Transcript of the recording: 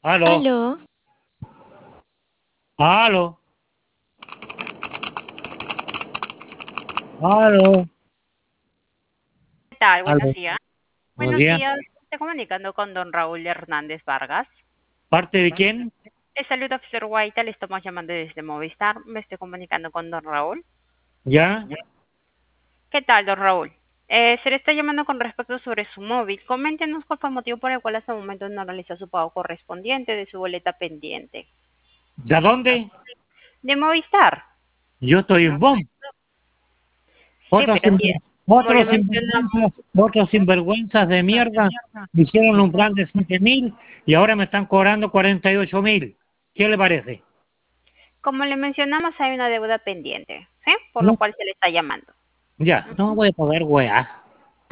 Aló, Aló, aló, aló, ¿Qué tal? Buenos aló. días. Buenos Buenos días. días. Estoy comunicando con don Raúl Hernández Vargas. ¿Parte de quién? Le saluda Officer Guaita, le estamos llamando desde Movistar. Me estoy comunicando con don Raúl. ¿Ya? ¿Qué tal, don Raúl? Se le está llamando con respecto sobre su móvil. Coméntenos cuál fue el motivo por el cual hasta el momento no realizó su pago correspondiente de su boleta pendiente. ¿De dónde? De Movistar. Yo estoy en BOM. Sí, Otros, pero sí, como le otros mencionamos. sinvergüenzas, otros sinvergüenzas de mierda me hicieron un plan de 7.000 y ahora me están cobrando 48.000. ¿Qué le parece? Como le mencionamos, hay una deuda pendiente, ¿sí? Por lo ¿No? cual se le está llamando. Ya, no voy a pagar weá.